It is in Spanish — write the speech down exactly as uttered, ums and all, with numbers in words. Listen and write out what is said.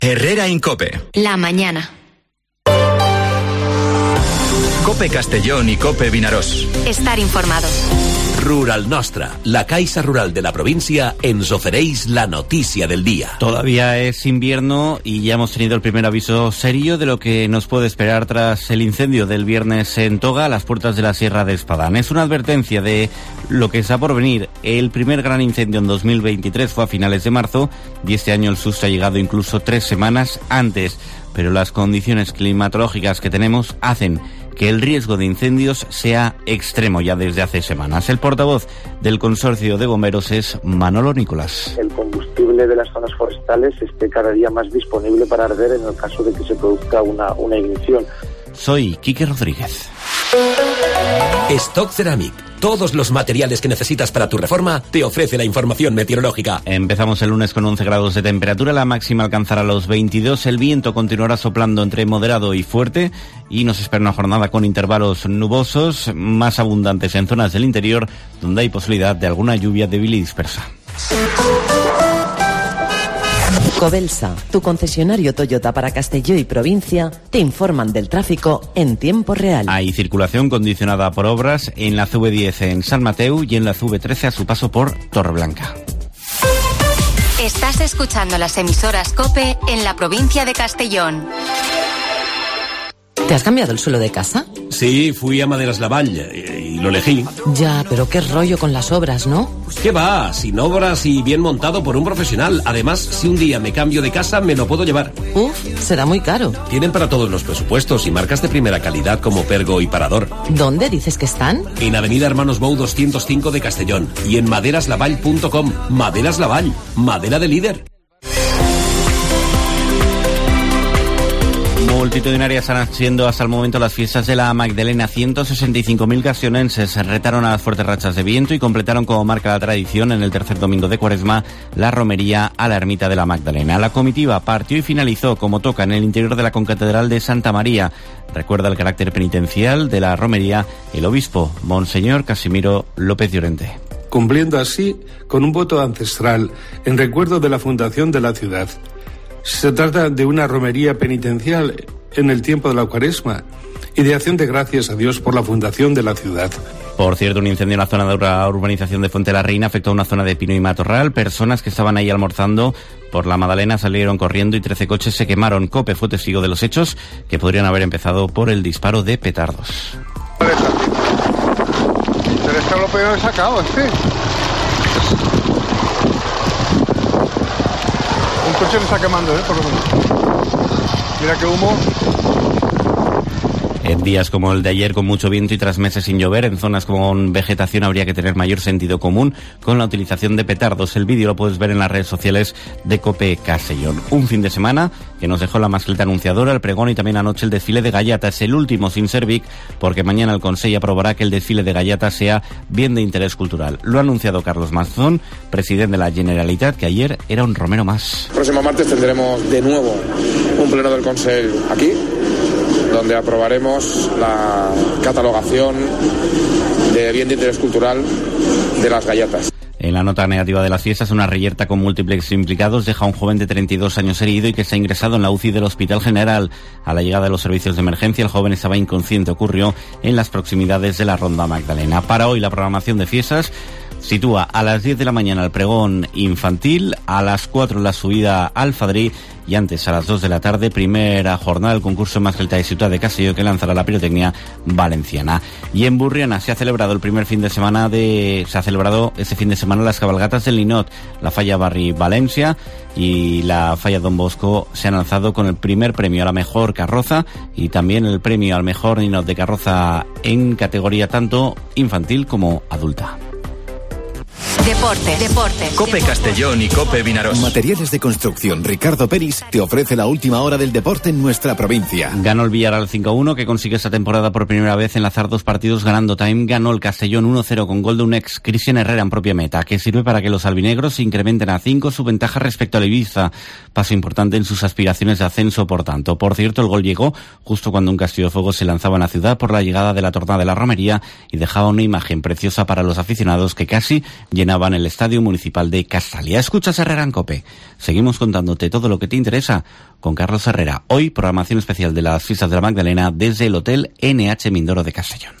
Herrera Incope. La mañana. Cope Castellón y Cope Vinaròs. Estar informado. Rural Nostra, la Caixa Rural de la provincia, ens ofereix la noticia del día. Todavía es invierno y ya hemos tenido el primer aviso serio de lo que nos puede esperar tras el incendio del viernes en Toga, a las puertas de la Sierra de Espadán. Es una advertencia de lo que está por venir. El primer gran incendio en dos mil veintitrés fue a finales de marzo y este año el susto ha llegado incluso tres semanas antes. Pero las condiciones climatológicas que tenemos hacen que el riesgo de incendios sea extremo ya desde hace semanas. El portavoz del Consorcio de Bomberos es Manolo Nicolás. El combustible de las zonas forestales esté cada día más disponible para arder en el caso de que se produzca una, una ignición. Soy Quique Rodríguez. Stock Ceramic. Todos los materiales que necesitas para tu reforma te ofrece la información meteorológica. Empezamos el lunes con once grados de temperatura, la máxima alcanzará los veintidós, el viento continuará soplando entre moderado y fuerte y nos espera una jornada con intervalos nubosos, más abundantes en zonas del interior, donde hay posibilidad de alguna lluvia débil y dispersa. Covelsa, tu concesionario Toyota para Castelló y provincia, te informan del tráfico en tiempo real. Hay circulación condicionada por obras en la C V diez en San Mateu y en la C V trece a su paso por Torreblanca. Estás escuchando las emisoras COPE en la provincia de Castellón. ¿Te has cambiado el suelo de casa? Sí, fui a Maderas Lavall y lo elegí. Ya, pero qué rollo con las obras, ¿no? ¿Qué va? Sin obras y bien montado por un profesional. Además, si un día me cambio de casa, me lo puedo llevar. Uf, será muy caro. Tienen para todos los presupuestos y marcas de primera calidad como Pergo y Parador. ¿Dónde dices que están? En Avenida Hermanos Bou doscientos cinco de Castellón y en maderas lavall punto com. Maderas Lavall, madera de líder. Multitudinarias han siendo hasta el momento las fiestas de la Magdalena. ciento sesenta y cinco mil castellonenses retaron a las fuertes rachas de viento y completaron, como marca la tradición, en el tercer domingo de Cuaresma, la romería a la ermita de la Magdalena. La comitiva partió y finalizó, como toca, en el interior de la concatedral de Santa María. Recuerda el carácter penitencial de la romería el obispo, Monseñor Casimiro López Llorente. Cumpliendo así con un voto ancestral en recuerdo de la fundación de la ciudad. Se trata de una romería penitencial en el tiempo de la Cuaresma y de acción de gracias a Dios por la fundación de la ciudad. Por cierto, un incendio en la zona de la urbanización de Fuente la Reina afectó a una zona de pino y matorral. Personas que estaban ahí almorzando por la Magdalena salieron corriendo y trece coches se quemaron. COPE fue testigo de los hechos, que podrían haber empezado por el disparo de petardos. Pero esto lo peor he sacado, este. Un coche me está quemando, ¿eh? Por lo menos. Mira qué humo. En días como el de ayer, con mucho viento y tras meses sin llover, en zonas con vegetación habría que tener mayor sentido común con la utilización de petardos. El vídeo lo puedes ver en las redes sociales de COPE Castellón. Un fin de semana que nos dejó la mascleta anunciadora, el pregón y también anoche el desfile de gallatas, el último sin ser Vic, porque mañana el Consell aprobará que el desfile de gallatas sea bien de interés cultural. Lo ha anunciado Carlos Mazón, presidente de la Generalitat, que ayer era un romero más. El próximo martes tendremos de nuevo un pleno del Consell aquí, donde aprobaremos la catalogación de bien de interés cultural de las gallatas. En la nota negativa de las fiestas, una reyerta con múltiples implicados deja a un joven de treinta y dos años herido y que está ingresado en la U C I del Hospital General. A la llegada de los servicios de emergencia, el joven estaba inconsciente. Ocurrió en las proximidades de la Ronda Magdalena. Para hoy, la programación de fiestas sitúa a las diez de la mañana el pregón infantil, a las cuatro la subida al Fadrí y antes a las dos de la tarde primera jornada del concurso Mascleta de Ciutat de Castelló, que lanzará la pirotecnia valenciana. Y en Burriana se ha celebrado el primer fin de semana de se ha celebrado este fin de semana las cabalgatas del Linot. La Falla Barri Valencia y la Falla Don Bosco se han lanzado con el primer premio a la mejor carroza y también el premio al mejor Linot de carroza en categoría tanto infantil como adulta. Deporte, deporte. Cope Castellón y Cope Vinaròs. Materiales de construcción Ricardo Peris te ofrece la última hora del deporte en nuestra provincia. Ganó el Villarreal cinco a uno, que consigue esta temporada por primera vez enlazar dos partidos ganando time. Ganó el Castellón uno cero con gol de un ex Cristian Herrera en propia meta, que sirve para que los albinegros incrementen a cinco su ventaja respecto al Ibiza. Paso importante en sus aspiraciones de ascenso, por tanto. Por cierto, el gol llegó justo cuando un castillo de fuego se lanzaba en la ciudad por la llegada de la tornada de la romería y dejaba una imagen preciosa para los aficionados que casi llenaban estrenaba en el Estadio Municipal de Castalia. Escuchas Herrera en COPE. Seguimos contándote todo lo que te interesa con Carlos Herrera. Hoy, programación especial de las Fiestas de la Magdalena desde el Hotel N H Mindoro de Castellón.